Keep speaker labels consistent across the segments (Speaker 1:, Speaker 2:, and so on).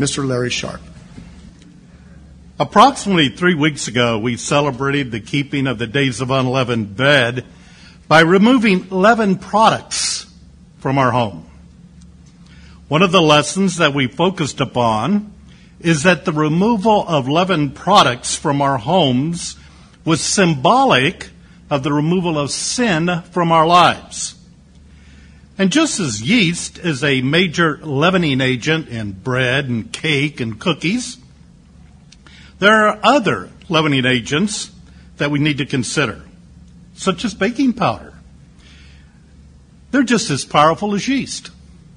Speaker 1: Mr. Larry Sharp.
Speaker 2: Approximately 3 weeks ago, we celebrated the keeping of the days of unleavened bread by removing leavened products from our home. One of the lessons that we focused upon is that the removal of leavened products from our homes was symbolic of the removal of sin from our lives. And just as yeast is a major leavening agent in bread and cake and cookies, there are other leavening agents that we need to consider, such as baking powder. They're just as powerful as yeast.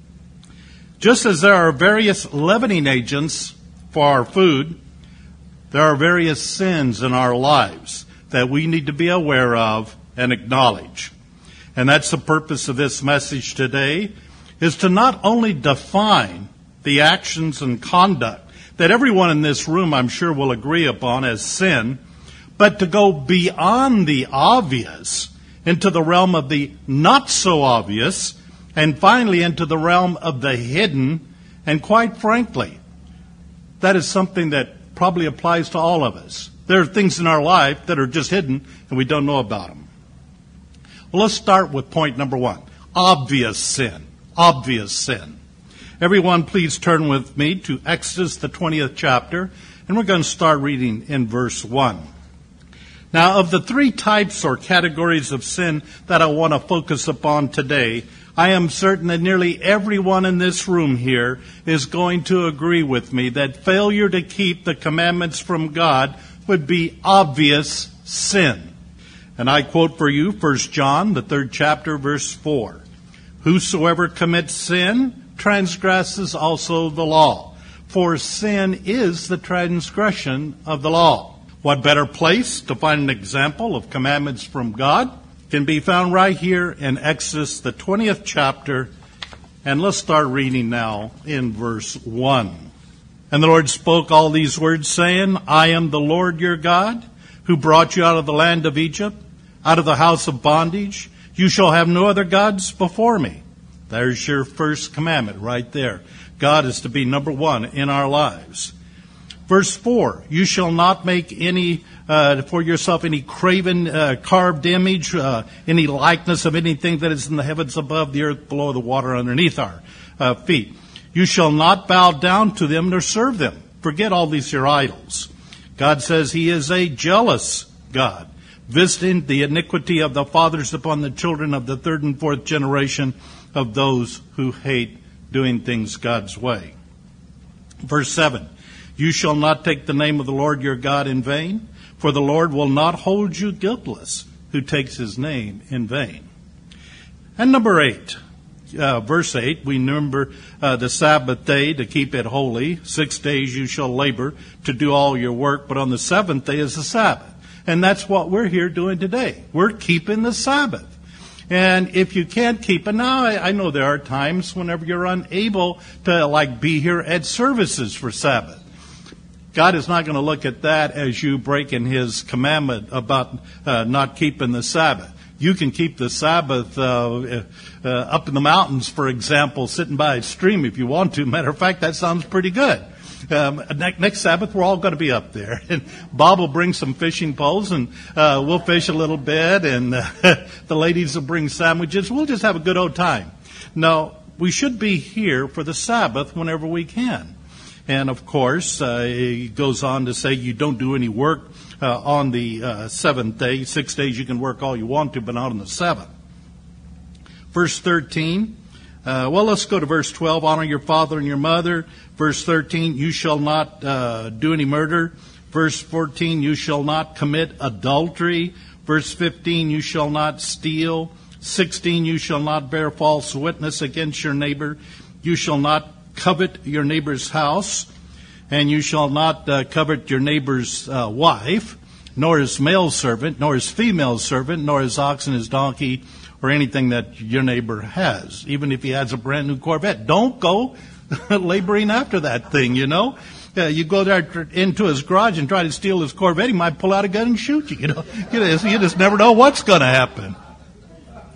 Speaker 2: Just as there are various leavening agents for our food, there are various sins in our lives that we need to be aware of and acknowledge. And that's the purpose of this message today, is to not only define the actions and conduct that everyone in this room, I'm sure, will agree upon as sin, but to go beyond the obvious into the realm of the not so obvious, and finally into the realm of the hidden. And quite frankly, that is something that probably applies to all of us. There are things in our life that are just hidden and we don't know about them. Well, let's start with point number one. Obvious sin. Obvious sin. Everyone, please turn with me to Exodus, the 20th chapter, and we're going to start reading in verse 1. Now, of the three types or categories of sin that I want to focus upon today, I am certain that nearly everyone in this room here is going to agree with me that failure to keep the commandments from God would be obvious sin. And I quote for you 1 John, the 3rd chapter, verse 4. Whosoever commits sin transgresses also the law, for sin is the transgression of the law. What better place to find an example of commandments from God can be found right here in Exodus, the 20th chapter. And let's start reading now in verse 1. And the Lord spoke all these words, saying, I am the Lord your God, who brought you out of the land of Egypt, out of the house of bondage. You shall have no other gods before me. There's your first commandment right there. God is to be number one in our lives. Verse 4, you shall not make any for yourself any graven carved image, any likeness of anything that is in the heavens above, the earth below, the water underneath our feet. You shall not bow down to them nor serve them. Forget all these your idols. God says he is a jealous God, visiting the iniquity of the fathers upon the children of the third and fourth generation of those who hate doing things God's way. Verse 7, you shall not take the name of the Lord your God in vain, for the Lord will not hold you guiltless who takes his name in vain. And number 8, verse 8, we number the Sabbath day to keep it holy. 6 days you shall labor to do all your work, but on the seventh day is the Sabbath. And that's what we're here doing today. We're keeping the Sabbath. And if you can't keep it, now I know there are times whenever you're unable to be here at services for Sabbath. God is not going to look at that as you breaking his commandment about not keeping the Sabbath. You can keep the Sabbath up in the mountains, for example, sitting by a stream if you want to. Matter of fact, that sounds pretty good. Next Sabbath, we're all going to be up there. And Bob will bring some fishing poles, and we'll fish a little bit, and the ladies will bring sandwiches. We'll just have a good old time. Now, we should be here for the Sabbath whenever we can. And, of course, he goes on to say you don't do any work on the seventh day. 6 days you can work all you want to, but not on the seventh. Verse 13. Let's go to verse 12. Honor your father and your mother. Verse 13, you shall not do any murder. Verse 14, you shall not commit adultery. Verse 15, you shall not steal. 16, you shall not bear false witness against your neighbor. You shall not covet your neighbor's house. And you shall not covet your neighbor's wife, nor his male servant, nor his female servant, nor his ox and his donkey, or anything that your neighbor has, even if he has a brand new Corvette. Don't go laboring after that thing, you know. You go there into his garage and try to steal his Corvette, he might pull out a gun and shoot you, you know. You just never know what's going to happen.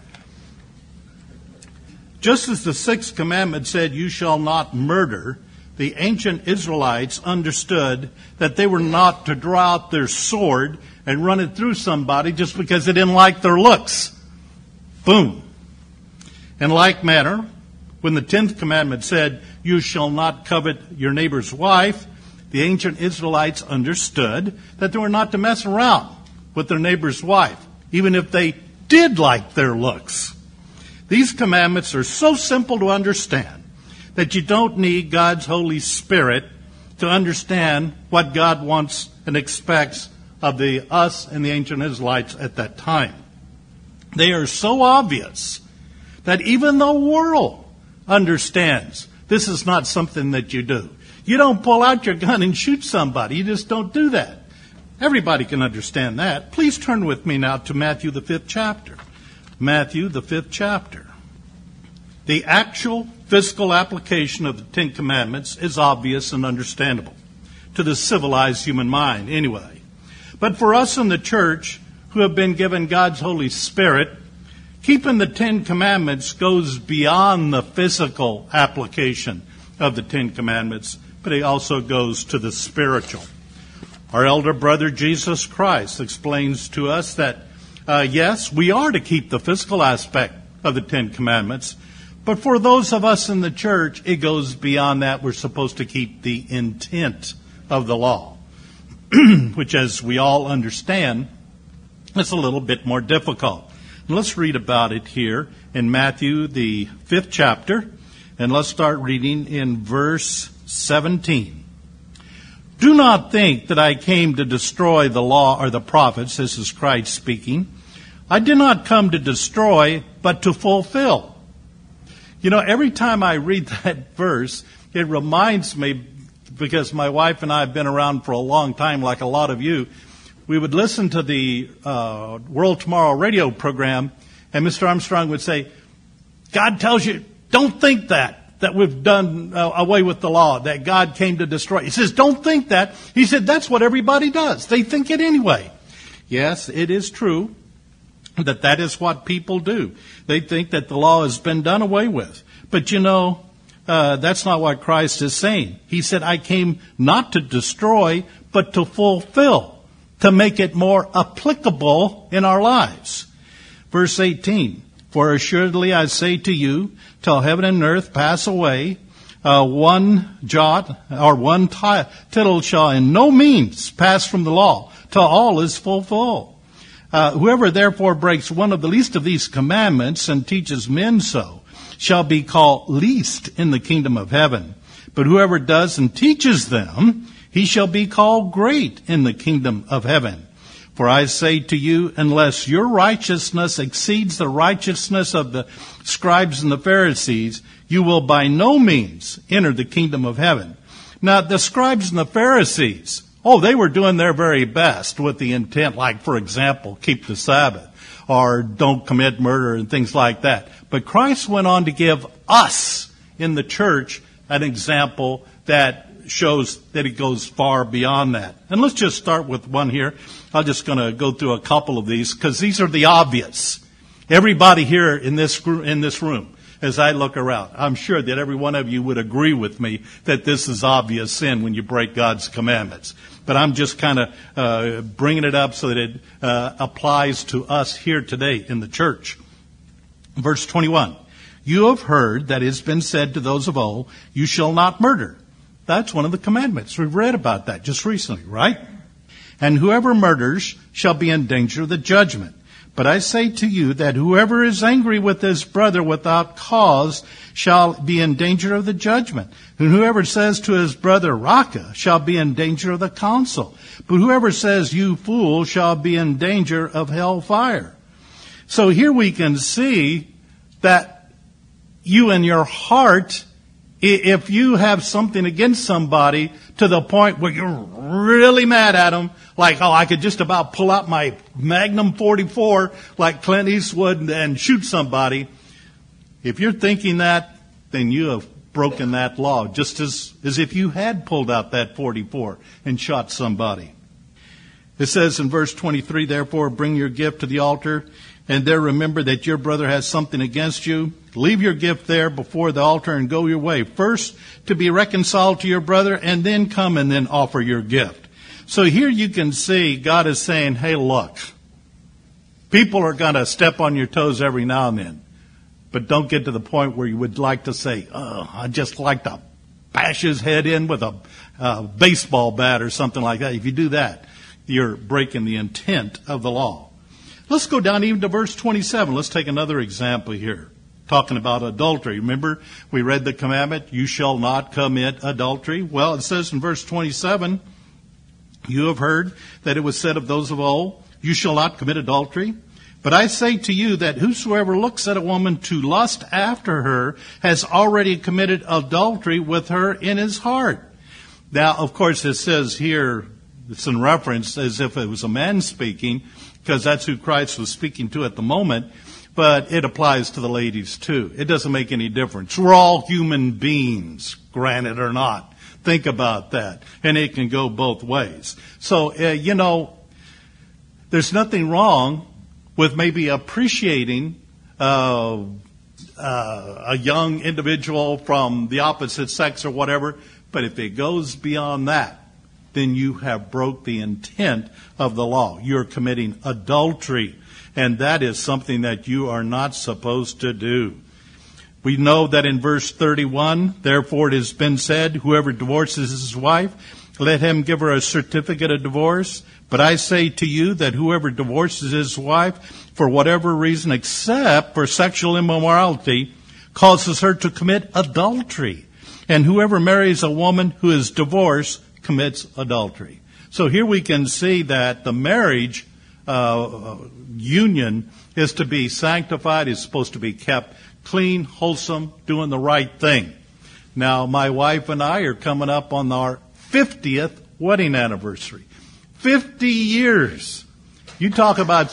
Speaker 2: Just as the sixth commandment said, you shall not murder, the ancient Israelites understood that they were not to draw out their sword and run it through somebody just because they didn't like their looks. Boom. In like manner, when the 10th commandment said, "You shall not covet your neighbor's wife," the ancient Israelites understood that they were not to mess around with their neighbor's wife, even if they did like their looks. These commandments are so simple to understand that you don't need God's Holy Spirit to understand what God wants and expects of us and the ancient Israelites at that time. They are so obvious that even the world understands this is not something that you do. You don't pull out your gun and shoot somebody. You just don't do that. Everybody can understand that. Please turn with me now to Matthew, the 5th chapter. Matthew, the 5th chapter. The actual physical application of the 10 Commandments is obvious and understandable to the civilized human mind anyway. But for us in the church who have been given God's Holy Spirit, keeping the 10 Commandments goes beyond the physical application of the 10 Commandments, but it also goes to the spiritual. Our elder brother Jesus Christ explains to us that, yes, we are to keep the physical aspect of the 10 Commandments, but for those of us in the church, it goes beyond that. We're supposed to keep the intent of the law, which, as we all understand, is a little bit more difficult. And let's read about it here in Matthew, the 5th chapter, and let's start reading in verse 17. "Do not think that I came to destroy the law or the prophets." This is Christ speaking. "I did not come to destroy, but to fulfill." You know, every time I read that verse, it reminds me, because my wife and I have been around for a long time, like a lot of you, we would listen to the World Tomorrow radio program, and Mr. Armstrong would say, "God tells you, don't think that we've done away with the law, that God came to destroy." He says, don't think that. He said, that's what everybody does. They think it anyway. Yes, it is true that is what people do. They think that the law has been done away with. But you know, that's not what Christ is saying. He said, I came not to destroy, but to fulfill, to make it more applicable in our lives. Verse 18, "For assuredly I say to you, till heaven and earth pass away, one jot or one tittle shall in no means pass from the law, till all is fulfilled. Whoever therefore breaks one of the least of these commandments and teaches men so shall be called least in the kingdom of heaven. But whoever does and teaches them, he shall be called great in the kingdom of heaven. For I say to you, unless your righteousness exceeds the righteousness of the scribes and the Pharisees, you will by no means enter the kingdom of heaven." Now, the scribes and the Pharisees, they were doing their very best with the intent, like, for example, keep the Sabbath or don't commit murder and things like that. But Christ went on to give us in the church an example that shows that it goes far beyond that. And let's just start with one here. I'm just going to go through a couple of these because these are the obvious. Everybody here in this room, as I look around, I'm sure that every one of you would agree with me that this is obvious sin when you break God's commandments. But I'm just kind of bringing it up so that it applies to us here today in the church. Verse 21, "You have heard that it has been said to those of old, you shall not murder." That's one of the commandments. We've read about that just recently, right? "And whoever murders shall be in danger of the judgment. But I say to you that whoever is angry with his brother without cause shall be in danger of the judgment. And whoever says to his brother, Raka, shall be in danger of the council. But whoever says, you fool, shall be in danger of hell fire." So here we can see that you in your heart, if you have something against somebody to the point where you're really mad at them, like, I could just about pull out my Magnum 44 like Clint Eastwood and shoot somebody. If you're thinking that, then you have broken that law, just as if you had pulled out that 44 and shot somebody. It says in verse 23, "Therefore bring your gift to the altar, and there remember that your brother has something against you, leave your gift there before the altar and go your way. First to be reconciled to your brother, and then come and then offer your gift. So here you can see God is saying, hey, look, people are going to step on your toes every now and then, but don't get to the point where you would like to say, oh, I'd just like to bash his head in with a baseball bat or something like that. If you do that, you're breaking the intent of the law. Let's go down even to verse 27. Let's take another example here. Talking about adultery. Remember, we read the commandment, you shall not commit adultery. Well, it says in verse 27, you have heard that it was said of those of old, you shall not commit adultery. But I say to you that whosoever looks at a woman to lust after her has already committed adultery with her in his heart. Now, of course, it says here, it's in reference as if it was a man speaking, because that's who Christ was speaking to at the moment, but it applies to the ladies too. It doesn't make any difference. We're all human beings, granted or not. Think about that. And it can go both ways. So, there's nothing wrong with maybe appreciating a young individual from the opposite sex or whatever, but if it goes beyond that, then you have broke the intent of the law. You're committing adultery, and that is something that you are not supposed to do. We know that in verse 31, therefore it has been said, whoever divorces his wife, let him give her a certificate of divorce. But I say to you that whoever divorces his wife for whatever reason except for sexual immorality causes her to commit adultery. And whoever marries a woman who is divorced commits adultery. So here we can see that the marriage union is to be sanctified, is supposed to be kept clean, wholesome, doing the right thing. Now, my wife and I are coming up on our 50th wedding anniversary. 50 years. You talk about...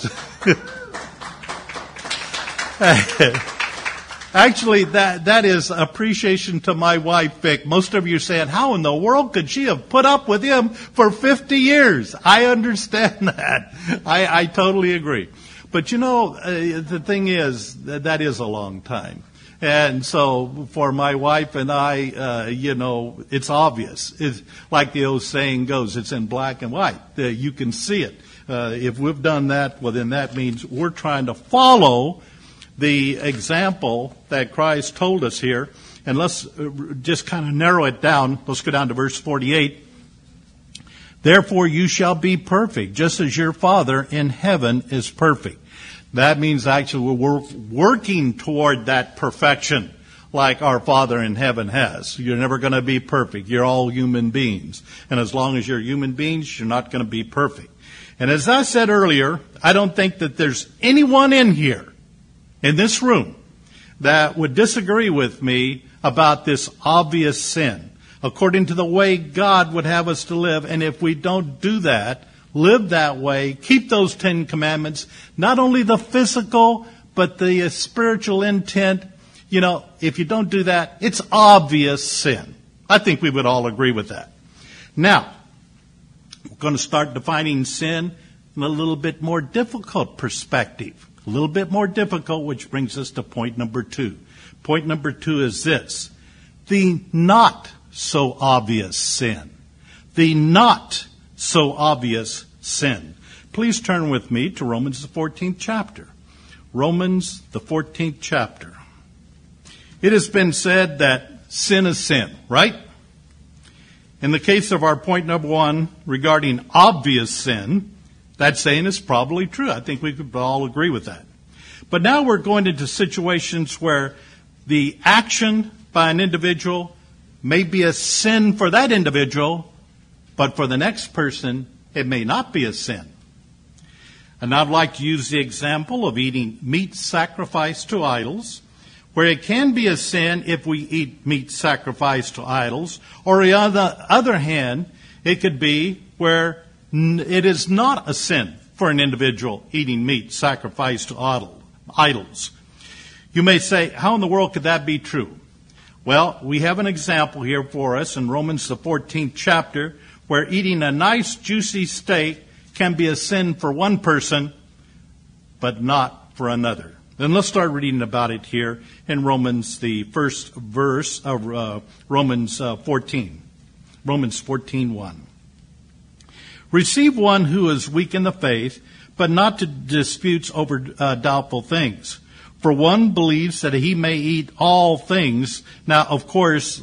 Speaker 2: Actually, that is appreciation to my wife, Vic. Most of you are saying, how in the world could she have put up with him for 50 years? I understand that. I totally agree. But the thing is, that is a long time. And so for my wife and I, it's obvious. It's like the old saying goes, it's in black and white. You can see it. If we've done that, well, then that means we're trying to follow the example that Christ told us here. And let's just kind of narrow it down. Let's go down to verse 48. Therefore you shall be perfect, just as your Father in heaven is perfect. That means actually we're working toward that perfection like our Father in heaven has. You're never going to be perfect. You're all human beings. And as long as you're human beings, you're not going to be perfect. And as I said earlier, I don't think that there's anyone in here, in this room, that would disagree with me about this obvious sin, according to the way God would have us to live. And if we don't do that, live that way, keep those 10 commandments, not only the physical, but the spiritual intent, if you don't do that, it's obvious sin. I think we would all agree with that. Now, we're going to start defining sin in a little bit more difficult perspective. A little bit more difficult, which brings us to point number 2. Point number 2 is this: the not so obvious sin. The not so obvious sin. Please turn with me to Romans the 14th chapter. Romans the 14th chapter. It has been said that sin is sin, right? In the case of our point number 1 regarding obvious sin, that saying is probably true. I think we could all agree with that. But now we're going into situations where the action by an individual may be a sin for that individual, but for the next person, it may not be a sin. And I'd like to use the example of eating meat sacrificed to idols, where it can be a sin if we eat meat sacrificed to idols, or on the other hand, it could be where it is not a sin for an individual eating meat sacrificed to idols. You may say, how in the world could that be true? Well, we have an example here for us in Romans the 14th chapter, where eating a nice juicy steak can be a sin for one person, but not for another. Then let's start reading about it here in Romans, the first verse of Romans 14. Romans 14:1. Receive one who is weak in the faith, but not to disputes over doubtful things. For one believes that he may eat all things. Now, of course,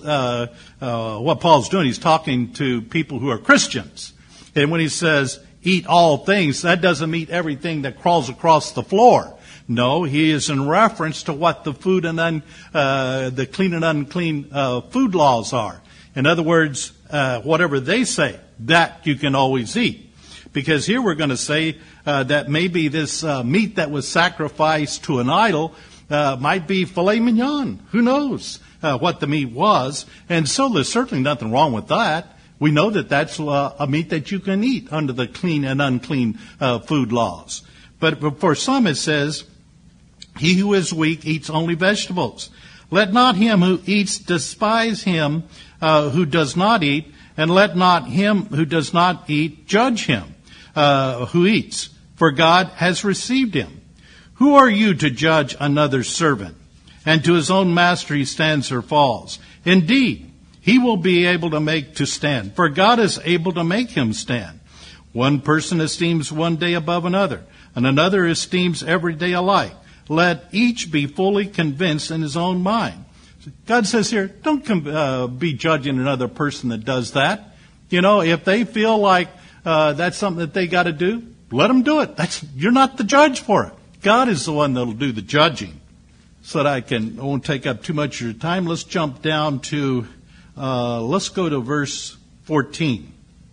Speaker 2: what Paul's doing, he's talking to people who are Christians. And when he says eat all things, that doesn't mean everything that crawls across the floor. No, he is in reference to what the food and the clean and unclean food laws are. In other words, whatever they say, that you can always eat. Because here we're going to say that maybe this meat that was sacrificed to an idol might be filet mignon. Who knows what the meat was? And so there's certainly nothing wrong with that. We know that that's a meat that you can eat under the clean and unclean food laws. But for some it says, he who is weak eats only vegetables. Let not him who eats despise him who does not eat, and let not him who does not eat judge him who eats, for God has received him. Who are you to judge another's servant? And to his own master he stands or falls. Indeed, he will be able to make to stand, for God is able to make him stand. One person esteems one day above another, and another esteems every day alike. Let each be fully convinced in his own mind. God says here, don't be judging another person that does that. You know, if they feel like that's something that they got to do, let them do it. You're not the judge for it. God is the one that'll do the judging. So that I won't take up too much of your time. Let's jump down to, let's go to verse 14.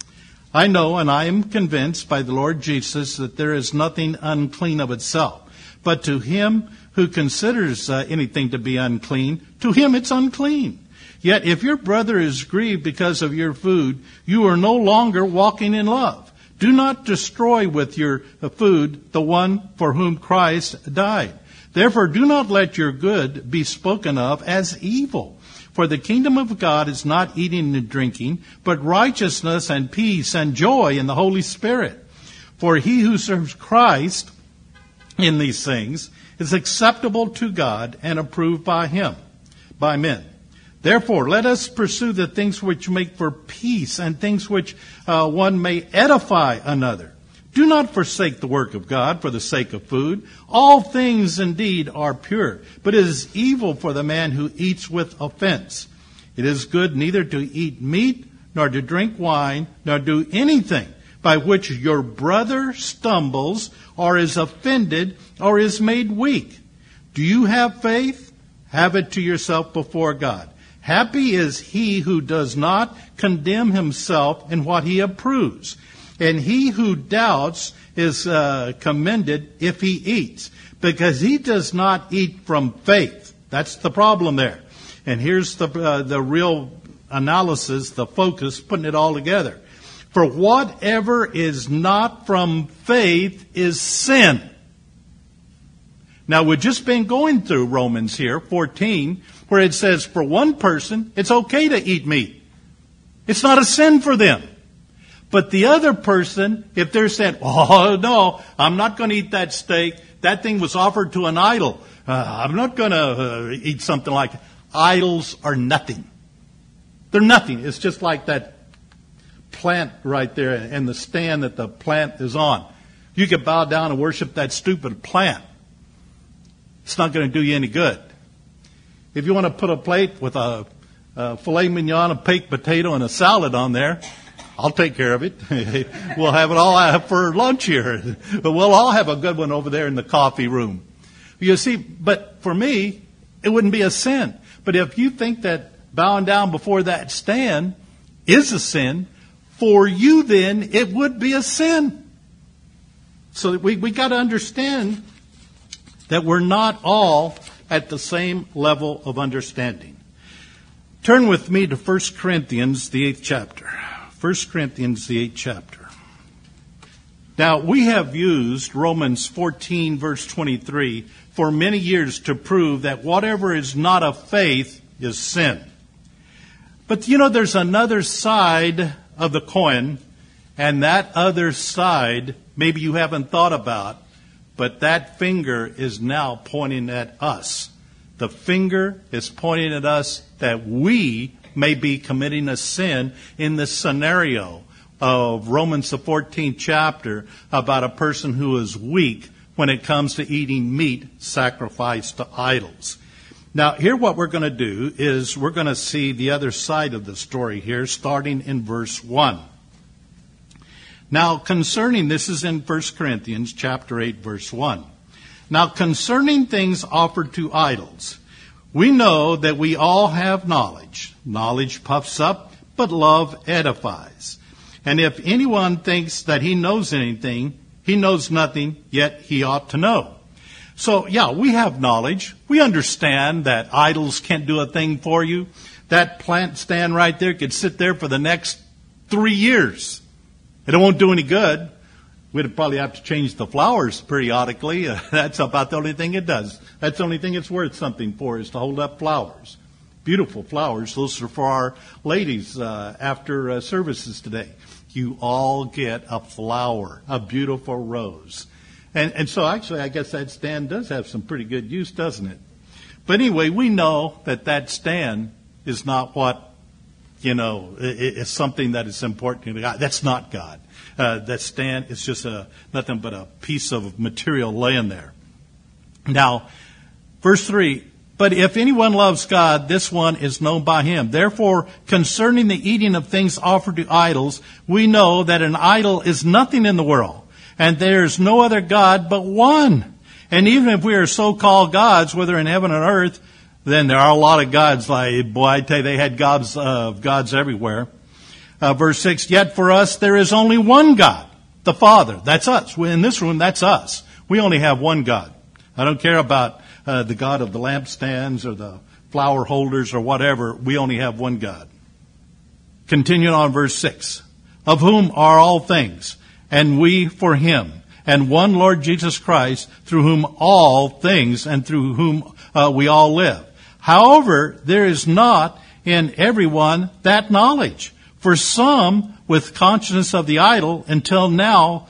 Speaker 2: I know and I am convinced by the Lord Jesus that there is nothing unclean of itself. But to him who considers anything to be unclean, to him it's unclean. Yet if your brother is grieved because of your food, you are no longer walking in love. Do not destroy with your food the one for whom Christ died. Therefore do not let your good be spoken of as evil. For the kingdom of God is not eating and drinking, but righteousness and peace and joy in the Holy Spirit. For he who serves Christ in these things is acceptable to God and approved by him, by men. Therefore, let us pursue the things which make for peace and things which one may edify another. Do not forsake the work of God for the sake of food. All things indeed are pure, but it is evil for the man who eats with offense. It is good neither to eat meat, nor to drink wine, nor do anything by which your brother stumbles, or is offended, or is made weak. Do you have faith? Have it to yourself before God. Happy is he who does not condemn himself in what he approves. And he who doubts is commended if he eats, because he does not eat from faith. That's the problem there. And here's the real analysis, the focus, putting it all together. For whatever is not from faith is sin. Now, we've just been going through Romans here, 14, where it says for one person, it's okay to eat meat. It's not a sin for them. But the other person, if they're saying, oh, no, I'm not going to eat that steak. That thing was offered to an idol. I'm not going to eat something like it. Idols are nothing. They're nothing. It's just like that plant right there and the stand that the plant is on. You could bow down and worship that stupid plant. It's not going to do you any good. If you want to put a plate with a filet mignon, a baked potato, and a salad on there, I'll take care of it. We'll have it all for lunch here. But we'll all have a good one over there in the coffee room. You see, but for me, it wouldn't be a sin. But if you think that bowing down before that stand is a sin, for you then it would be a sin. So we got to understand that we're not all at the same level of understanding. Turn with me to 1 Corinthians, the 8th chapter. 1 Corinthians, the 8th chapter. Now, we have used Romans 14, verse 23, for many years to prove that whatever is not of faith is sin. But, you know, there's another side of the coin, and that other side maybe you haven't thought about, but that finger is now pointing at us. The finger is pointing at us that we may be committing a sin in the scenario of Romans the 14th chapter about a person who is weak when it comes to eating meat sacrificed to idols. Now, here what we're going to do is we're going to see the other side of the story here, starting in verse 1. Now, concerning, this is in 1 Corinthians chapter 8, verse 1. Now, concerning things offered to idols, we know that we all have knowledge. Knowledge puffs up, but love edifies. And if anyone thinks that he knows anything, he knows nothing, yet he ought to know. So, yeah, we have knowledge. We understand that idols can't do a thing for you. That plant stand right there could sit there for the next 3 years. It won't do any good. We'd probably have to change the flowers periodically. That's about the only thing it does. That's the only thing it's worth something for, is to hold up flowers. Beautiful flowers. Those are for our ladies after services today. You all get a flower, a beautiful rose. And so actually I guess that stand does have some pretty good use, doesn't it? But anyway, we know that stand is not what, it's something that is important to God. That's not God. That stand is just nothing but a piece of material laying there. Now, verse 3, but if anyone loves God, this one is known by him. Therefore, concerning the eating of things offered to idols, we know that an idol is nothing in the world, and there is no other God but one. And even if we are so-called gods, whether in heaven or earth, then there are a lot of gods. Like, boy, I tell you, they had gods everywhere. Verse 6, yet for us there is only one God, the Father. That's us. In this room, that's us. We only have one God. I don't care about the God of the lampstands or the flower holders or whatever. We only have one God. Continuing on verse 6, of whom are all things, and we for him, and one Lord Jesus Christ, through whom all things and through whom we all live. However, there is not in everyone that knowledge. For some, with consciousness of the idol, until now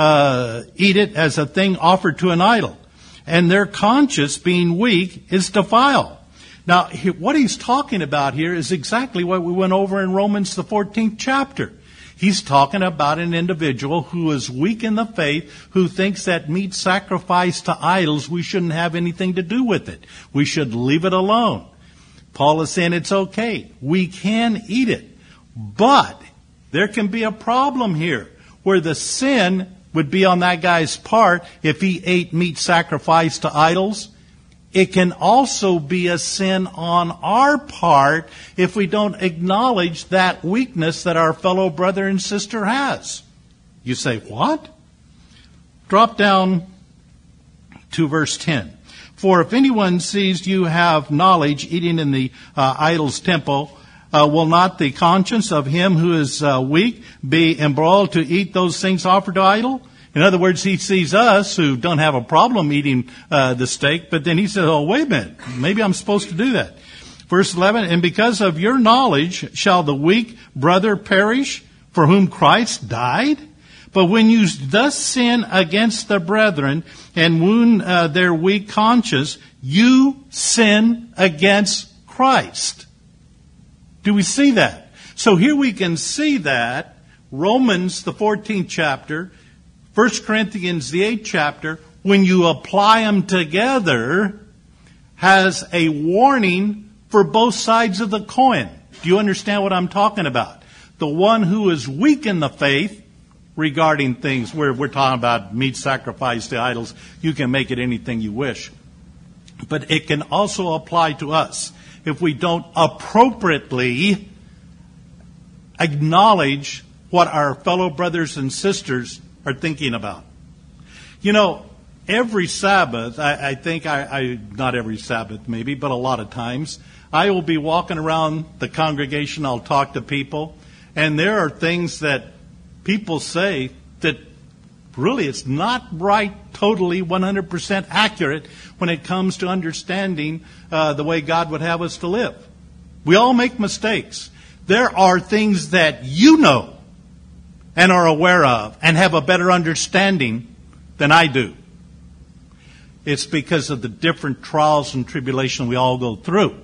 Speaker 2: eat it as a thing offered to an idol. And their conscience, being weak, is defiled. Now, what he's talking about here is exactly what we went over in Romans the 14th chapter. He's talking about an individual who is weak in the faith, who thinks that meat sacrificed to idols, we shouldn't have anything to do with it. We should leave it alone. Paul is saying it's okay. We can eat it. But there can be a problem here where the sin would be on that guy's part if he ate meat sacrificed to idols. It can also be a sin on our part if we don't acknowledge that weakness that our fellow brother and sister has. You say, what? Drop down to verse 10. For if anyone sees you have knowledge eating in the idol's temple, will not the conscience of him who is weak be embroiled to eat those things offered to idol? In other words, he sees us who don't have a problem eating the steak, but then he says, oh, wait a minute, maybe I'm supposed to do that. Verse 11, and because of your knowledge shall the weak brother perish for whom Christ died? But when you thus sin against the brethren and wound their weak conscience, you sin against Christ. Do we see that? So here we can see that Romans, the 14th chapter, 1 Corinthians, the 8th chapter, when you apply them together, has a warning for both sides of the coin. Do you understand what I'm talking about? The one who is weak in the faith regarding things where we're talking about meat sacrificed to idols, you can make it anything you wish. But it can also apply to us if we don't appropriately acknowledge what our fellow brothers and sisters are thinking about. You know, every Sabbath, I think, not every Sabbath maybe, but a lot of times, I will be walking around the congregation, I'll talk to people, and there are things that people say that really it's not right, totally 100% accurate when it comes to understanding the way God would have us to live. We all make mistakes. There are things that you know and are aware of and have a better understanding than I do. It's because of the different trials and tribulation we all go through.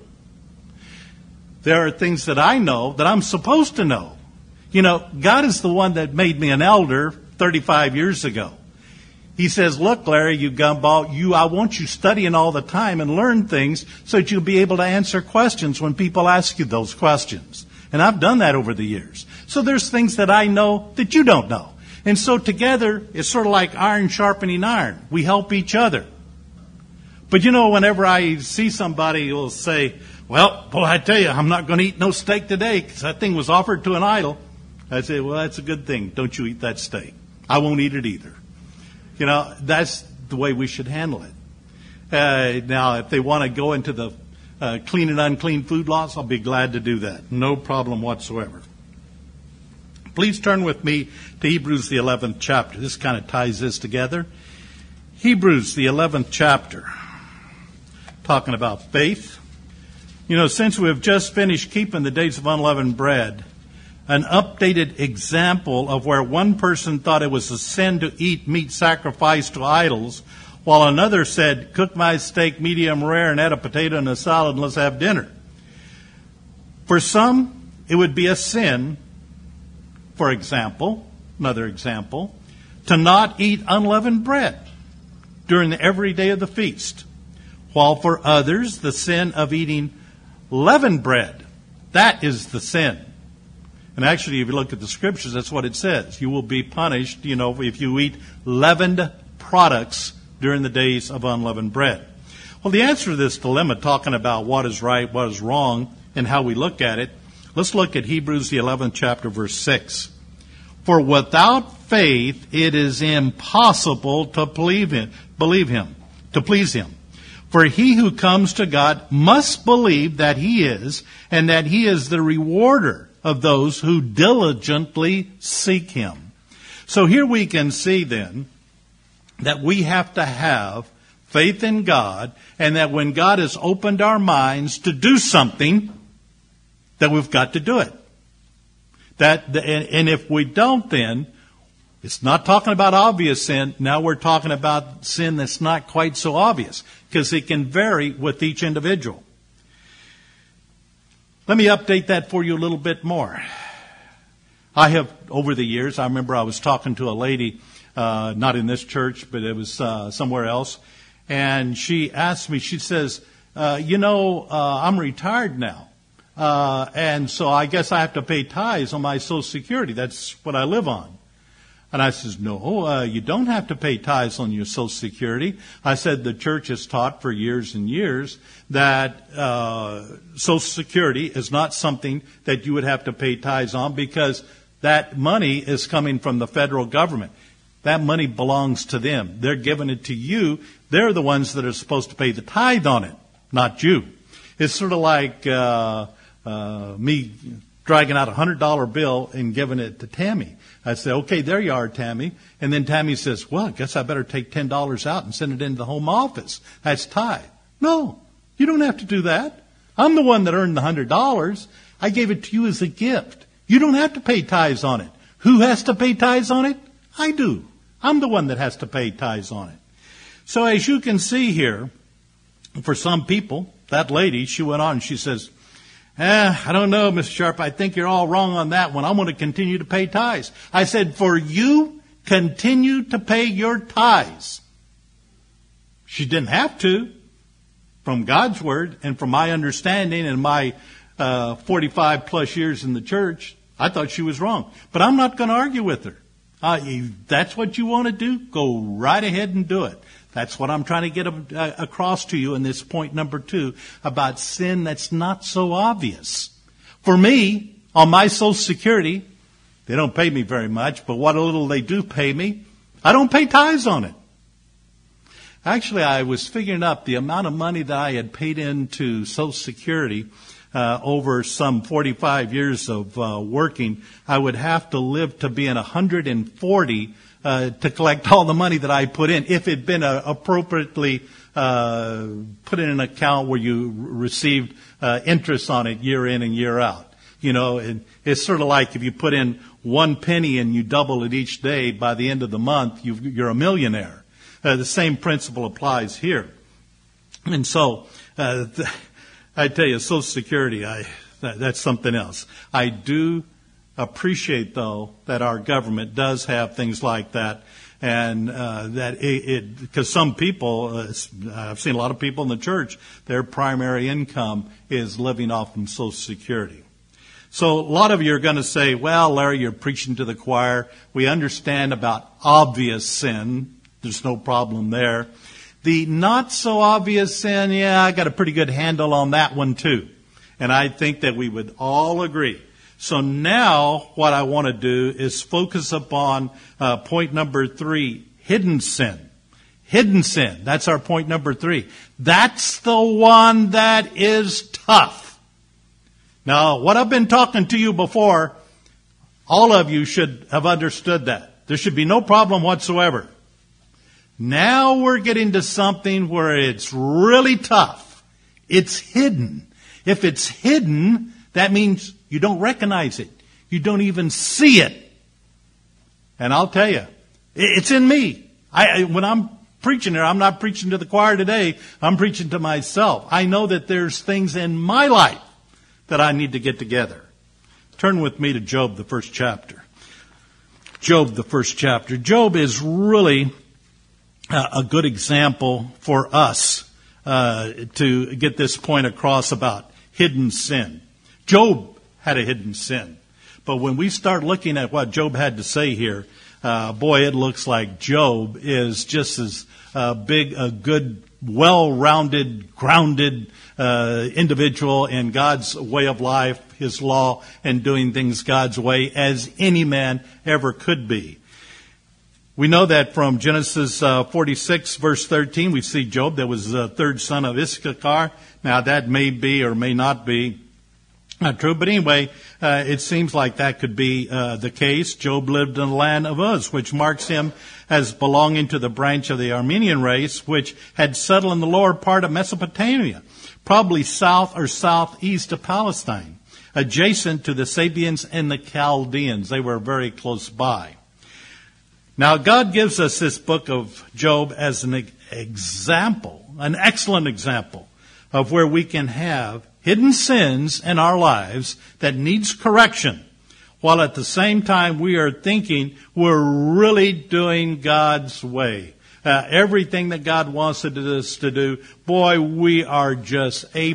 Speaker 2: There are things that I know that I'm supposed to know. You know, God is the one that made me an elder 35 years ago. He says, look, Larry, you gumball, I want you studying all the time and learn things so that you'll be able to answer questions when people ask you those questions. And I've done that over the years. So there's things that I know that you don't know. And so together, it's sort of like iron sharpening iron. We help each other. But you know, whenever I see somebody who will say, well, boy, I tell you, I'm not going to eat no steak today because that thing was offered to an idol. I say, well, that's a good thing. Don't you eat that steak. I won't eat it either. You know, that's the way we should handle it. Now, if they want to go into the clean and unclean food laws, I'll be glad to do that. No problem whatsoever. Please turn with me to Hebrews, the 11th chapter. This kind of ties this together. Hebrews, the 11th chapter, talking about faith. You know, since we have just finished keeping the days of unleavened bread, an updated example of where one person thought it was a sin to eat meat sacrificed to idols, while another said, cook my steak medium rare and add a potato and a salad and let's have dinner. For some, it would be a sin, for example, another example, to not eat unleavened bread during every day of the feast, while for others, the sin of eating leavened bread, that is the sin. And actually, if you look at the scriptures, that's what it says. You will be punished, you know, if you eat leavened products during the days of unleavened bread. Well, the answer to this dilemma, talking about what is right, what is wrong, and how we look at it, let's look at Hebrews, the 11th chapter, verse 6. For without faith, it is impossible to please him. For he who comes to God must believe that he is, and that he is the rewarder of those who diligently seek him. So here we can see then that we have to have faith in God, and that when God has opened our minds to do something, that we've got to do it. And if we don't, then it's not talking about obvious sin. Now we're talking about sin that's not quite so obvious, because it can vary with each individual. Let me update that for you a little bit more. I have, over the years, I remember I was talking to a lady, not in this church, but it was somewhere else, and she asked me, she says, I'm retired now, and so I guess I have to pay tithes on my Social Security. That's what I live on. And I says, no, you don't have to pay tithes on your Social Security. I said the church has taught for years and years that Social Security is not something that you would have to pay tithes on, because that money is coming from the federal government. That money belongs to them. They're giving it to you. They're the ones that are supposed to pay the tithe on it, not you. It's sort of like me dragging out a $100 bill and giving it to Tammy. I say, okay, there you are, Tammy. And then Tammy says, well, I guess I better take $10 out and send it into the home office. That's tithe. No, you don't have to do that. I'm the one that earned the $100. I gave it to you as a gift. You don't have to pay tithes on it. Who has to pay tithes on it? I do. I'm the one that has to pay tithes on it. So as you can see here, for some people, that lady, she went on and she says, I don't know, Mr. Sharp, I think you're all wrong on that one. I'm going to continue to pay tithes. I said, for you, continue to pay your tithes. She didn't have to. From God's word and from my understanding and my 45 plus years in the church, I thought she was wrong. But I'm not going to argue with her. If that's what you want to do, go right ahead and do it. That's what I'm trying to get across to you in this point number 2 about sin that's not so obvious. For me, on my Social Security, they don't pay me very much, but what a little they do pay me, I don't pay tithes on it. Actually, I was figuring up the amount of money that I had paid into Social Security over some 45 years of working. I would have to live to be in 140 to collect all the money that I put in, if it had been appropriately put in an account where you received interest on it year in and year out. You know, it's sort of like if you put in 1 penny and you double it each day, by the end of the month, you're a millionaire. the same principle applies here. And so, I tell you, Social Security, that's something else. I do appreciate, though, that our government does have things like that. And that because some people, I've seen a lot of people in the church, their primary income is living off from Social Security. So a lot of you are going to say, well, Larry, you're preaching to the choir. We understand about obvious sin. There's no problem there. The not so obvious sin, yeah, I got a pretty good handle on that one too. And I think that we would all agree. So now what I want to do is focus upon point number 3, hidden sin. Hidden sin. That's our point number 3. That's the one that is tough. Now, what I've been talking to you before, all of you should have understood that. There should be no problem whatsoever. Now we're getting to something where it's really tough. It's hidden. If it's hidden, that means you don't recognize it. You don't even see it. And I'll tell you, it's in me. When I'm preaching here, I'm not preaching to the choir today. I'm preaching to myself. I know that there's things in my life that I need to get together. Turn with me to Job, the first chapter. Job, the first chapter. Job is really a good example for us to get this point across about hidden sin. Job had a hidden sin. But when we start looking at what Job had to say here, boy, it looks like Job is just as big, a good, well-rounded, grounded individual in God's way of life, His law, and doing things God's way as any man ever could be. We know that from Genesis 46, verse 13, we see Job, that was the third son of Issachar. Now, that may be or may not be not true, but anyway, it seems like that could be the case. Job lived in the land of Uz, which marks him as belonging to the branch of the Armenian race, which had settled in the lower part of Mesopotamia, probably south or southeast of Palestine, adjacent to the Sabians and the Chaldeans. They were very close by. Now, God gives us this book of Job as an example, an excellent example of where we can have hidden sins in our lives that needs correction, while at the same time we are thinking we're really doing God's way. Everything that God wants us to do, boy, we are just A+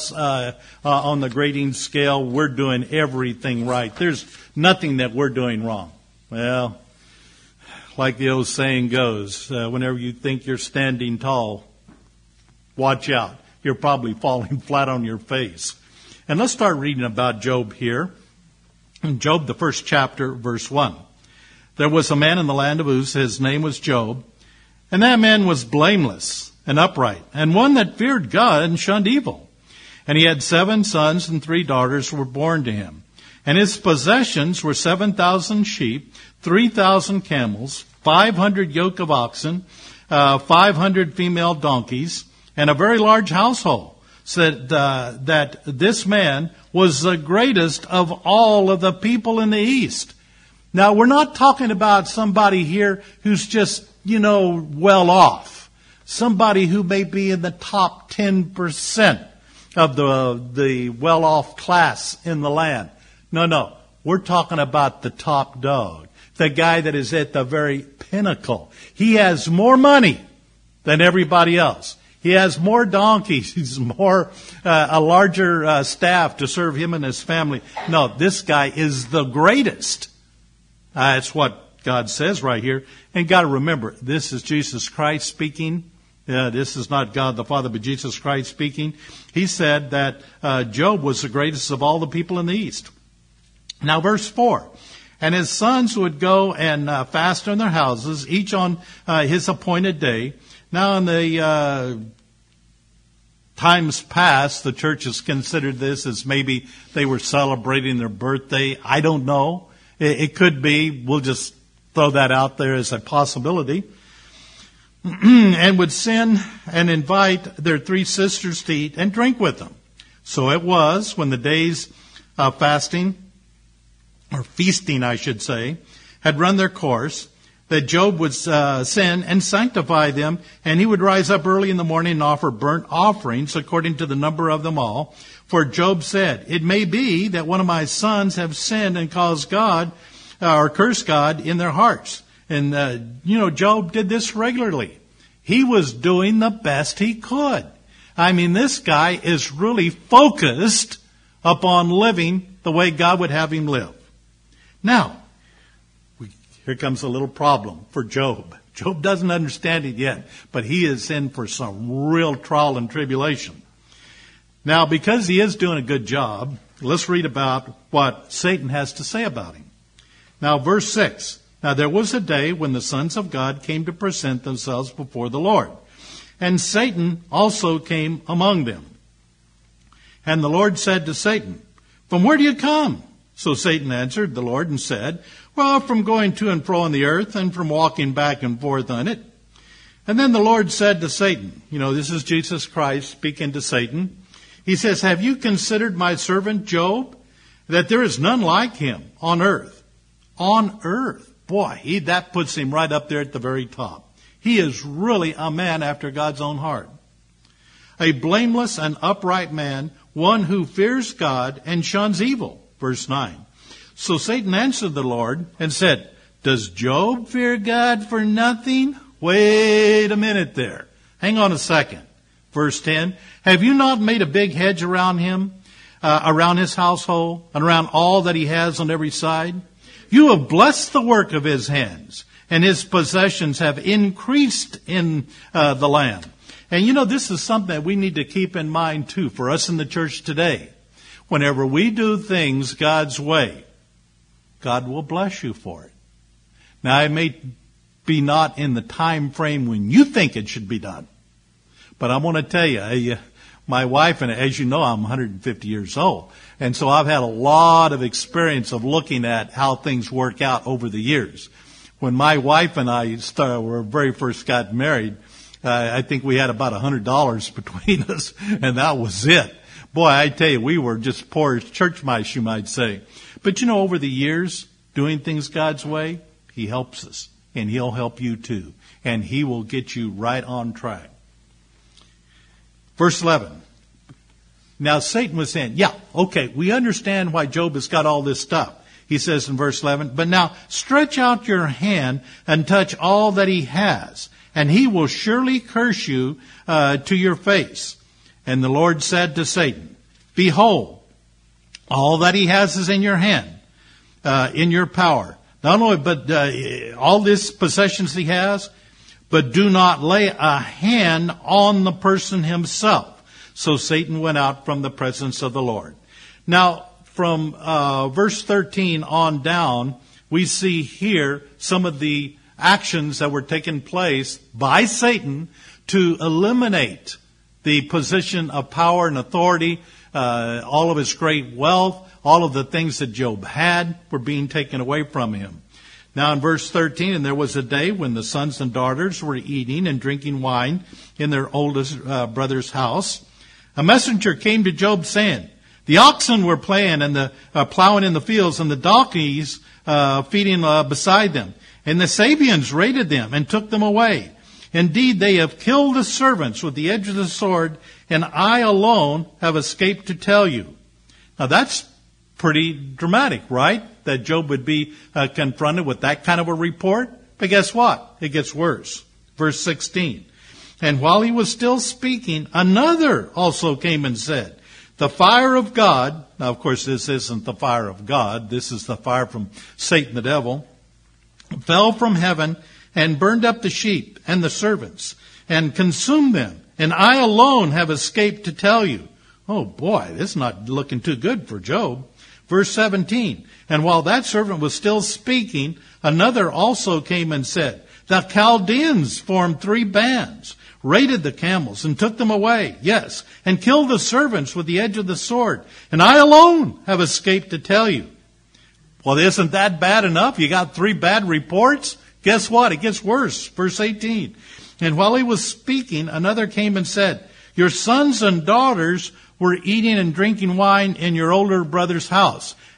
Speaker 2: on the grading scale. We're doing everything right. There's nothing that we're doing wrong. Well, like the old saying goes, whenever you think you're standing tall, watch out. You're probably falling flat on your face. And let's start reading about Job here. In Job, the first chapter, verse 1. There was a man in the land of Uz, his name was Job, and that man was blameless and upright, and one that feared God and shunned evil. And he had 7 sons and 3 daughters were born to him. And his possessions were 7,000 sheep, 3,000 camels, 500 yoke of oxen, 500 female donkeys, and a very large household. Said that this man was the greatest of all of the people in the East. Now, we're not talking about somebody here who's just, well off. Somebody who may be in the top 10% of the well-off class in the land. No. We're talking about the top dog. The guy that is at the very pinnacle. He has more money than everybody else. He has more donkeys. He's a larger staff to serve him and his family. No, this guy is the greatest. That's what God says right here. And got to remember, this is Jesus Christ speaking. This is not God the Father, but Jesus Christ speaking. He said that Job was the greatest of all the people in the East. Now, verse 4. And his sons would go and fast in their houses, each on his appointed day. Now, in the times past, the church has considered this as maybe they were celebrating their birthday. I don't know. It could be. We'll just throw that out there as a possibility. And would send and invite their 3 sisters to eat and drink with them. So it was when the days of fasting, or feasting, I should say, had run their course, that Job would sin and sanctify them, and he would rise up early in the morning and offer burnt offerings according to the number of them all. For Job said, it may be that one of my sons have sinned and caused God or cursed God in their hearts. And, Job did this regularly. He was doing the best he could. I mean, this guy is really focused upon living the way God would have him live. Now, here comes a little problem for Job. Job doesn't understand it yet, but he is in for some real trial and tribulation. Now, because he is doing a good job, let's read about what Satan has to say about him. Now, verse 6. Now, there was a day when the sons of God came to present themselves before the Lord. And Satan also came among them. And the Lord said to Satan, from where do you come? So Satan answered the Lord and said, well, from going to and fro on the earth and from walking back and forth on it. And then the Lord said to Satan, this is Jesus Christ speaking to Satan. He says, have you considered my servant Job, that there is none like him on earth? On earth. Boy, that puts him right up there at the very top. He is really a man after God's own heart. A blameless and upright man, one who fears God and shuns evil. Verse 9. So Satan answered the Lord and said, does Job fear God for nothing? Wait a minute there. Hang on a second. Verse 10. Have you not made a big hedge around him, around his household, and around all that he has on every side? You have blessed the work of his hands, and his possessions have increased in the land. And this is something that we need to keep in mind too for us in the church today. Whenever we do things God's way, God will bless you for it. Now, it may be not in the time frame when you think it should be done. But I want to tell you, my wife, and as you know, I'm 150 years old. And so I've had a lot of experience of looking at how things work out over the years. When my wife and I very first got married, I think we had about $100 between us, and that was it. Boy, I tell you, we were just poor as church mice, you might say. But over the years, doing things God's way, He helps us. And He'll help you too. And He will get you right on track. Verse 11. Now Satan was saying, we understand why Job has got all this stuff. He says in verse 11, but now stretch out your hand and touch all that he has, and he will surely curse you to your face. And the Lord said to Satan, behold, all that he has is in your hand, in your power. Not only, but all these possessions he has, but do not lay a hand on the person himself. So Satan went out from the presence of the Lord. Now, from verse 13 on down, we see here some of the actions that were taking place by Satan to eliminate the position of power and authority, all of his great wealth, all of the things that Job had were being taken away from him. Now in verse 13, and there was a day when the sons and daughters were eating and drinking wine in their oldest brother's house. A messenger came to Job saying, the oxen were playing and the plowing in the fields, and the donkeys feeding beside them. And the Sabeans raided them and took them away. Indeed, they have killed the servants with the edge of the sword, and I alone have escaped to tell you. Now that's pretty dramatic, right? That Job would be confronted with that kind of a report. But guess what? It gets worse. Verse 16. And while he was still speaking, another also came and said, the fire of God, now of course this isn't the fire of God, this is the fire from Satan the devil, fell from heaven and burned up the sheep and the servants and consumed them. And I alone have escaped to tell you. Oh boy, this is not looking too good for Job. Verse 17, and while that servant was still speaking, another also came and said, the Chaldeans formed 3 bands, raided the camels and took them away, yes, and killed the servants with the edge of the sword. And I alone have escaped to tell you. Well, isn't that bad enough? You got 3 bad reports? Guess what? It gets worse. Verse 18. And while he was speaking, another came and said, your sons and daughters were eating and drinking wine in your older brother's house.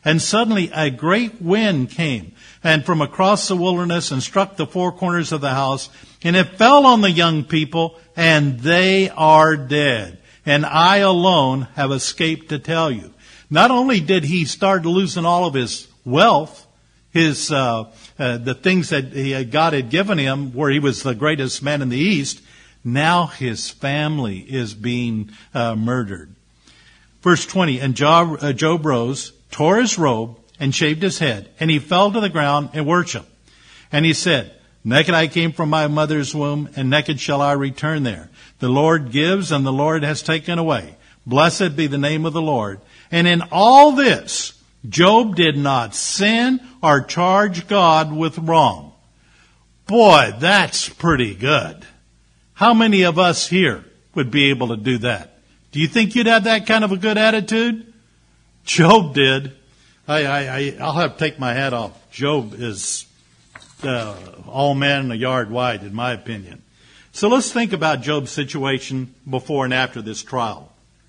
Speaker 2: And suddenly a great wind came, and from across the wilderness, and struck the four corners of the house, and it fell on the young people, and they are dead. And I alone have escaped to tell you. Not only did he start losing all of his wealth, the things that God had given him, where he was the greatest man in the East, now his family is being murdered. Verse 20, and Job rose, tore his robe, and shaved his head, and he fell to the ground and worshipped. And he said, naked I came from my mother's womb, and naked shall I return there. The Lord gives, and the Lord has taken away. Blessed be the name of the Lord. And in all this, Job did not sin or charge God with wrong. Boy, that's pretty good. How many of us here would be able to do that? Do you think you'd have that kind of a good attitude? Job did. I'll have to take my hat off. Job is all man in a yard wide, in my opinion. So let's think about Job's situation before and after this trial.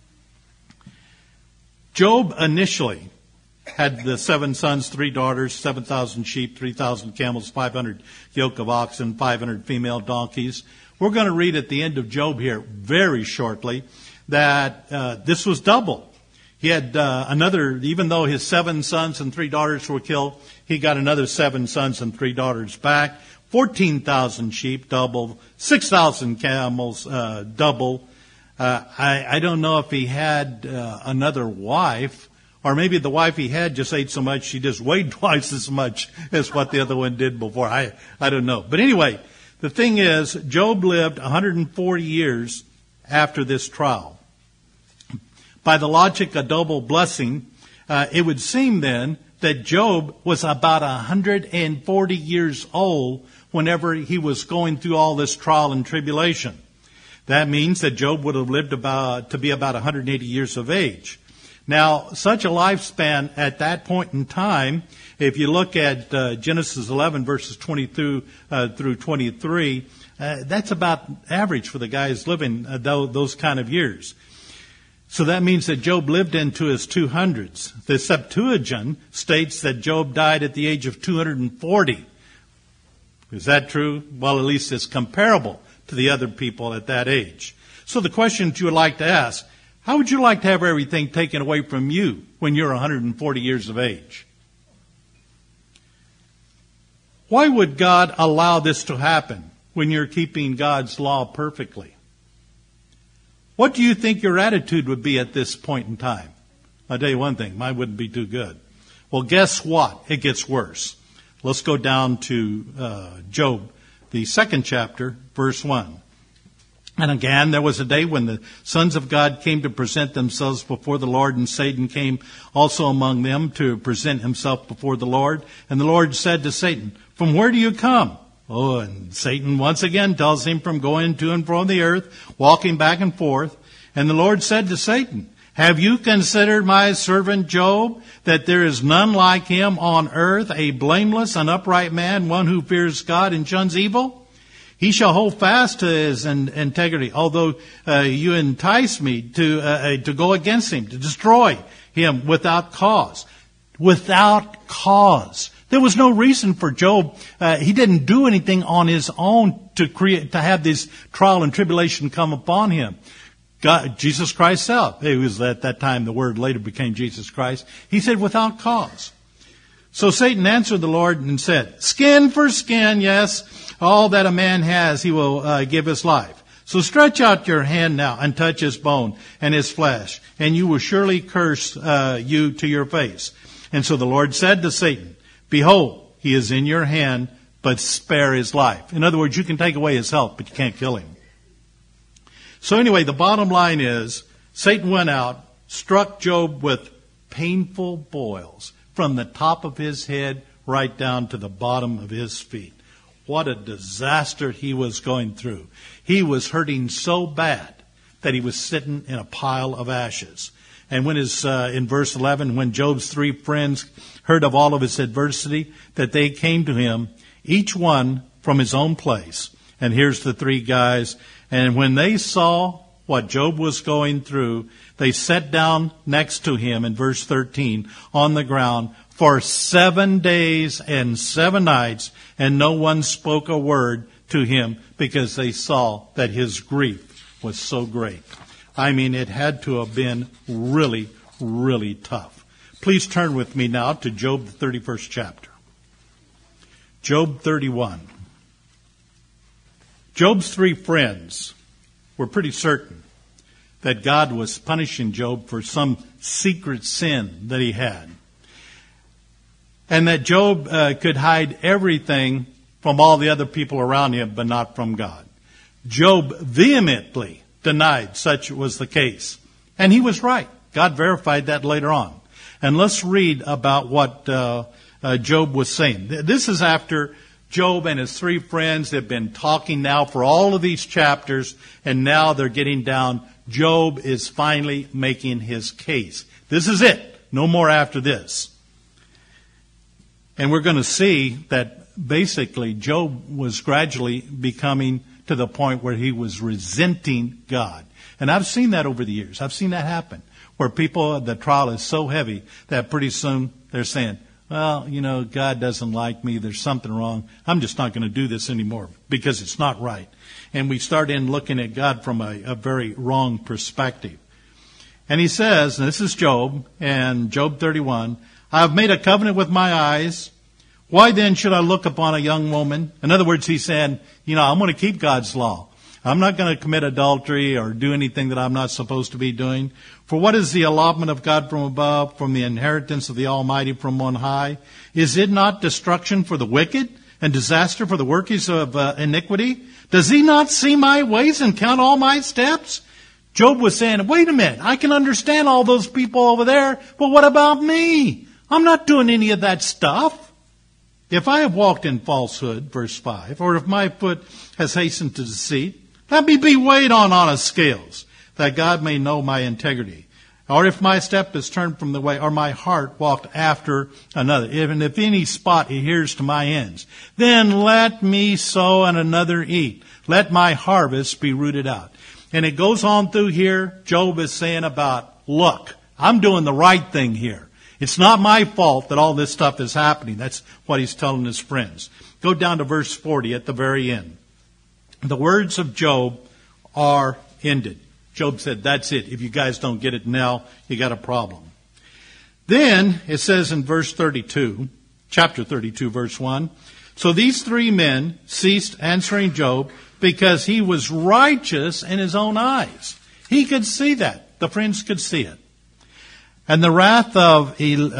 Speaker 2: Job initially had the 7 sons, 3 daughters, 7,000 sheep, 3,000 camels, 500 yoke of oxen, 500 female donkeys. We're going to read at the end of Job here very shortly that this was double. He had another, even though his 7 sons and 3 daughters were killed, he got another 7 sons and 3 daughters back. 14,000 sheep, double. 6,000 camels, double. I don't know if he had another wife, or maybe the wife he had just ate so much she just weighed twice as much as what the other one did before. I don't know. But anyway, the thing is, Job lived 140 years after this trial. By the logic of double blessing, it would seem then that Job was about 140 years old whenever he was going through all this trial and tribulation. That means that Job would have lived to be about 180 years of age. Now, such a lifespan at that point in time, if you look at Genesis 11 verses 20 through 23, that's about average for the guys living those kind of years. So that means that Job lived into his 200s. The Septuagint states that Job died at the age of 240. Is that true? Well, at least it's comparable to the other people at that age. So the question that you would like to ask, how would you like to have everything taken away from you when you're 140 years of age? Why would God allow this to happen when you're keeping God's law perfectly? What do you think your attitude would be at this point in time? I'll tell you one thing, mine wouldn't be too good. Well, guess what? It gets worse. Let's go down to Job, the 2nd chapter, verse 1. And again, there was a day when the sons of God came to present themselves before the Lord, and Satan came also among them to present himself before the Lord. And the Lord said to Satan, "From where do you come?" Oh, and Satan once again tells him from going to and from the earth, walking back and forth. And the Lord said to Satan, "Have you considered my servant Job, that there is none like him on earth, a blameless and upright man, one who fears God and shuns evil? He shall hold fast to his integrity, although you entice me to go against him, to destroy him without cause." Without cause. There was no reason for Job. He didn't do anything on his own to have this trial and tribulation come upon him. God, Jesus Christ himself, it was at that time the word later became Jesus Christ. He said without cause. So Satan answered the Lord and said, "Skin for skin, yes, all that a man has, he will give his life. So stretch out your hand now and touch his bone and his flesh, and you will surely curse you to your face." And so the Lord said to Satan, "Behold, he is in your hand, but spare his life." In other words, you can take away his health, but you can't kill him. So anyway, the bottom line is, Satan went out, struck Job with painful boils from the top of his head right down to the bottom of his feet. What a disaster he was going through. He was hurting so bad that he was sitting in a pile of ashes. And when in verse 11, when Job's 3 friends heard of all of his adversity, that they came to him, each one from his own place. And here's the 3 guys. And when they saw what Job was going through, they sat down next to him in verse 13 on the ground for 7 days and 7 nights, and no one spoke a word to him because they saw that his grief was so great. I mean, it had to have been really, really tough. Please turn with me now to Job, the 31st chapter. Job 31. Job's 3 friends were pretty certain that God was punishing Job for some secret sin that he had. And that Job could hide everything from all the other people around him, but not from God. Job vehemently denied such was the case. And he was right. God verified that later on. And let's read about what Job was saying. This is after Job and his 3 friends have been talking now for all of these chapters, and now they're getting down. Job is finally making his case. This is it. No more after this. And we're going to see that basically Job was gradually becoming to the point where he was resenting God. And I've seen that over the years. I've seen that happen, where people, the trial is so heavy that pretty soon they're saying, well, you know, God doesn't like me. There's something wrong. I'm just not going to do this anymore because it's not right. And we start in looking at God from a very wrong perspective. And he says, and this is Job, and Job 31, I have made a covenant with my eyes. Why then should I look upon a young woman? In other words, he's saying, you know, I'm going to keep God's law. I'm not going to commit adultery or do anything that I'm not supposed to be doing. For what is the allotment of God from above, from the inheritance of the Almighty from on high? Is it not destruction for the wicked and disaster for the workers of iniquity? Does he not see my ways and count all my steps? Job was saying, wait a minute, I can understand all those people over there, but what about me? I'm not doing any of that stuff. If I have walked in falsehood, verse 5, or if my foot has hastened to deceit, let me be weighed on honest scales, that God may know my integrity. Or if my step is turned from the way, or my heart walked after another, even if any spot adheres to my ends, then let me sow and another eat. Let my harvest be rooted out. And it goes on through here, Job is saying about, look, I'm doing the right thing here. It's not my fault that all this stuff is happening. That's what he's telling his friends. Go down to verse 40 at the very end. The words of Job are ended. Job said, that's it. If you guys don't get it now, you got a problem. Then it says in verse 32, chapter 32, verse 1, so these 3 men ceased answering Job because he was righteous in his own eyes. He could see that. The friends could see it. And the wrath of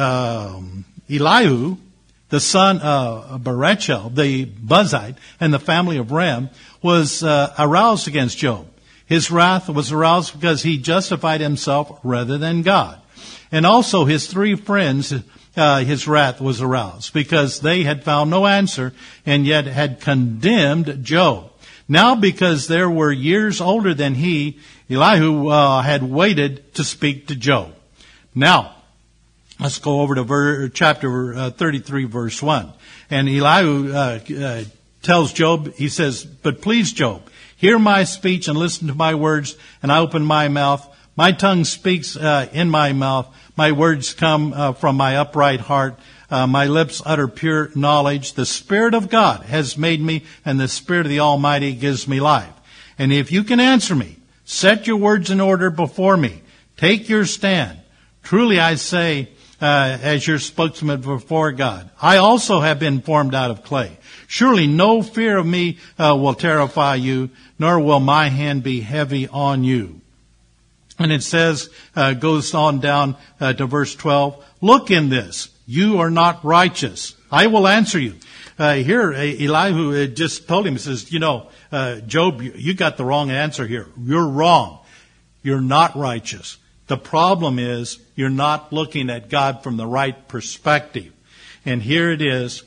Speaker 2: Elihu, the son of Barachel, the Buzite, and the family of Ram, was aroused against Job. His wrath was aroused because he justified himself rather than God. And also his 3 friends, his wrath was aroused because they had found no answer and yet had condemned Job. Now because they were years older than he, Elihu had waited to speak to Job. Now, let's go over to chapter 33, verse 1. And Elihu tells Job, he says, but please, Job, hear my speech and listen to my words, and I open my mouth. My tongue speaks in my mouth. My words come from my upright heart. My lips utter pure knowledge. The Spirit of God has made me, and the Spirit of the Almighty gives me life. And if you can answer me, set your words in order before me. Take your stand. Truly I say, as your spokesman before God, I also have been formed out of clay. Surely no fear of me will terrify you, nor will my hand be heavy on you. And it says, goes on down to verse 12, look in this. You are not righteous. I will answer you. Here, Elihu just told him, he says, you know, Job, you got the wrong answer here. You're wrong. You're not righteous. The problem is you're not looking at God from the right perspective. And here it is.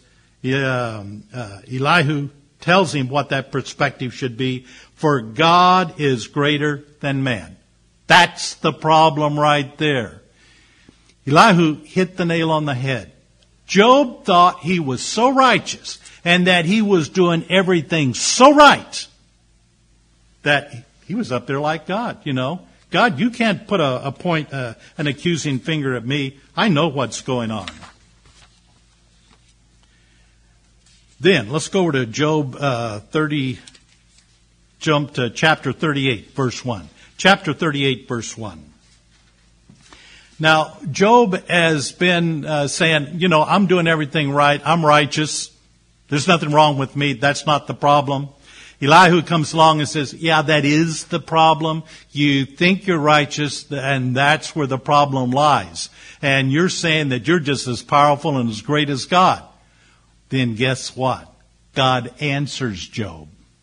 Speaker 2: Elihu tells him what that perspective should be. For God is greater than man. That's the problem right there. Elihu hit the nail on the head. Job thought he was so righteous and that he was doing everything so right that He was up there like God, you know. God, you can't put an accusing finger at me. I know what's going on. Then, let's go over to Job 30, jump to chapter 38, verse 1. Chapter 38, verse 1. Now, Job has been saying, you know, I'm doing everything right. I'm righteous. There's nothing wrong with me. That's not the problem. Elihu comes along and says, yeah, that is the problem. You think you're righteous, and that's where the problem lies. And you're saying that you're just as powerful and as great as God. Then guess what? God answers Job.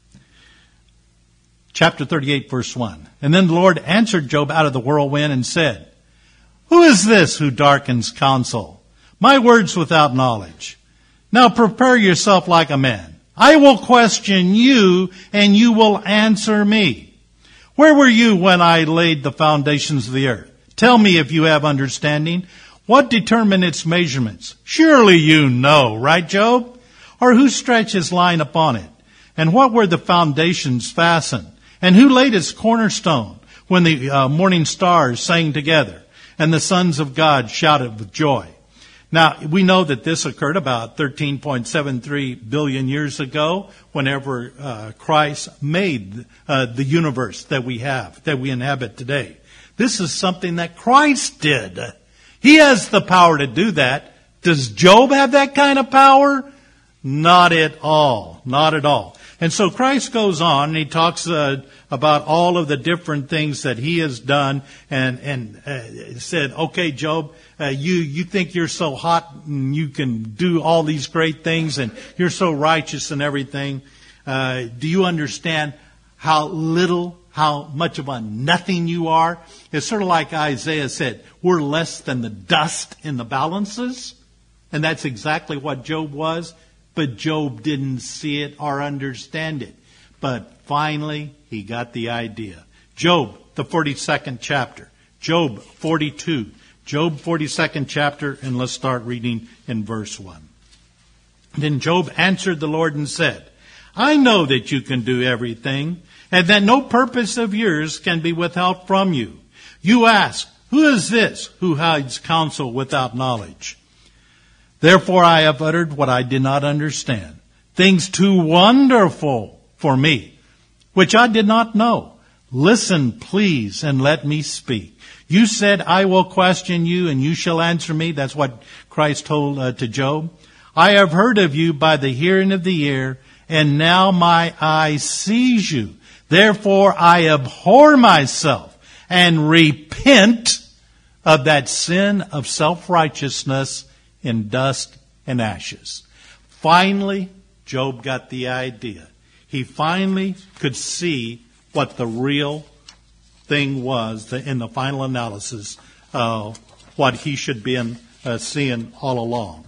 Speaker 2: Chapter 38, verse 1. And then the Lord answered Job out of the whirlwind and said, who is this who darkens counsel? My words without knowledge. Now prepare yourself like a man. I will question you, and you will answer me. Where were you when I laid the foundations of the earth? Tell me if you have understanding. What determined its measurements? Surely you know, right, Job? Or who stretched his line upon it? And what were the foundations fastened? And who laid its cornerstone when the morning stars sang together and the sons of God shouted with joy? Now, we know that this occurred about 13.73 billion years ago, whenever Christ made the universe that we have, that we inhabit today. This is something that Christ did. He has the power to do that. Does Job have that kind of power? Not at all. Not at all. And so Christ goes on and he talks about all of the different things that he has done and said, okay, Job, you think you're so hot and you can do all these great things and you're so righteous and everything. Do you understand how much of a nothing you are? It's sort of like Isaiah said, we're less than the dust in the balances. And that's exactly what Job was. But Job didn't see it or understand it. But finally, he got the idea. Job, the 42nd chapter. Job 42. Job 42nd chapter, and let's start reading in verse 1. Then Job answered the Lord and said, I know that you can do everything, and that no purpose of yours can be withheld from you. You ask, who is this who hides counsel without knowledge? Therefore I have uttered what I did not understand, things too wonderful for me, which I did not know. Listen, please, and let me speak. You said, I will question you, and you shall answer me. That's what Christ told to Job. I have heard of you by the hearing of the ear, and now my eye sees you. Therefore I abhor myself and repent of that sin of self-righteousness in dust and ashes. Finally, Job got the idea. He finally could see what the real thing was in the final analysis, what he should be seeing all along.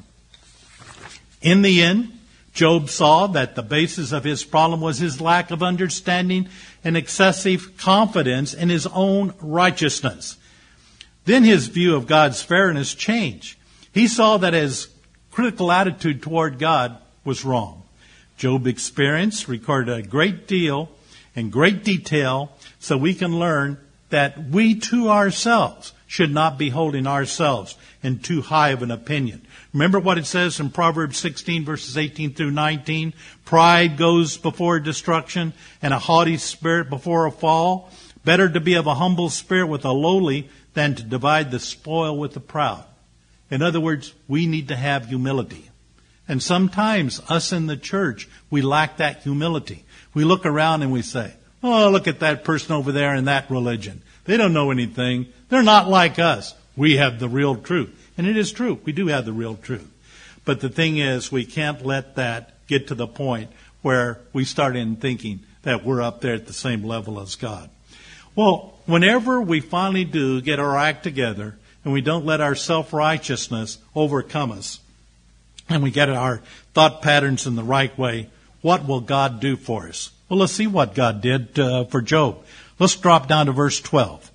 Speaker 2: In the end, Job saw that the basis of his problem was his lack of understanding and excessive confidence in his own righteousness. Then his view of God's fairness changed. He saw that his critical attitude toward God was wrong. Job experience recorded a great deal in great detail so we can learn that we too ourselves should not be holding ourselves in too high of an opinion. Remember what it says in Proverbs 16 verses 18 through 19? Pride goes before destruction and a haughty spirit before a fall. Better to be of a humble spirit with a lowly than to divide the spoil with the proud. In other words, we need to have humility. And sometimes us in the church, we lack that humility. We look around and we say, oh, look at that person over there in that religion. They don't know anything. They're not like us. We have the real truth. And it is true. We do have the real truth. But the thing is, we can't let that get to the point where we start in thinking that we're up there at the same level as God. Well, whenever we finally do get our act together, and we don't let our self-righteousness overcome us, and we get our thought patterns in the right way, what will God do for us? Well, let's see what God did for Job. Let's drop down to verse 12.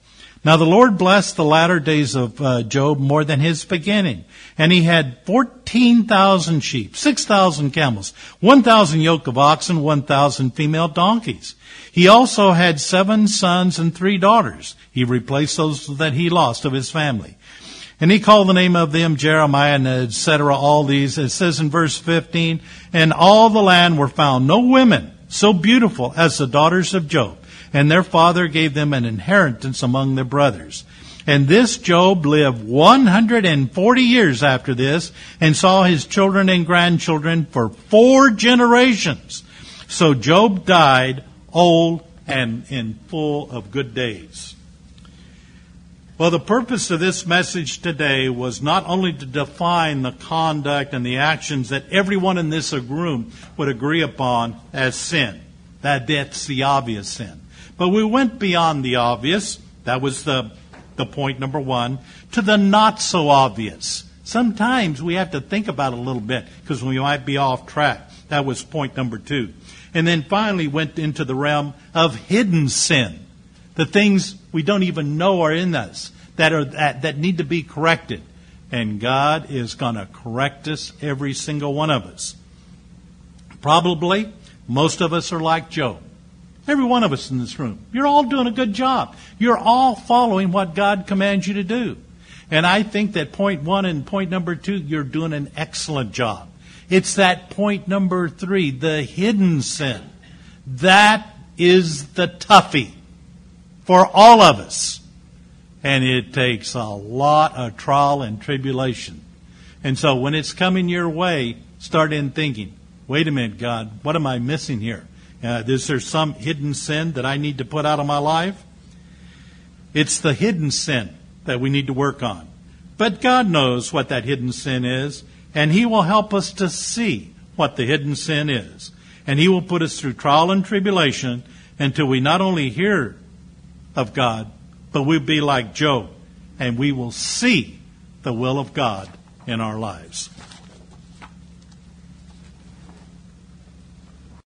Speaker 2: Now the Lord blessed the latter days of Job more than his beginning. And he had 14,000 sheep, 6,000 camels, 1,000 yoke of oxen, 1,000 female donkeys. He also had 7 sons and 3 daughters. He replaced those that he lost of his family. And he called the name of them Jeremiah, and etc. All these. It says in verse 15, and all the land were found no women so beautiful as the daughters of Job. And their father gave them an inheritance among their brothers. And this Job lived 140 years after this, and saw his children and grandchildren for 4 generations. So Job died old and in full of good days. Well, the purpose of this message today was not only to define the conduct and the actions that everyone in this room would agree upon as sin. That's the obvious sin. But we went beyond the obvious. That was the point number 1, to the not so obvious. Sometimes we have to think about it a little bit because we might be off track. That was point number 2. And then finally went into the realm of hidden sin. The things we don't even know are in us that need to be corrected. And God is going to correct us, every single one of us. Probably most of us are like Job. Every one of us in this room. You're all doing a good job. You're all following what God commands you to do. And I think that point 1 and point number 2, you're doing an excellent job. It's that point number 3, the hidden sin. That is the toughie for all of us. And it takes a lot of trial and tribulation. And so when it's coming your way, start in thinking, wait a minute, God, what am I missing here? Is there some hidden sin that I need to put out of my life? It's the hidden sin that we need to work on. But God knows what that hidden sin is, and He will help us to see what the hidden sin is. And He will put us through trial and tribulation until we not only hear of God, but we'll be like Job, and we will see the will of God in our lives.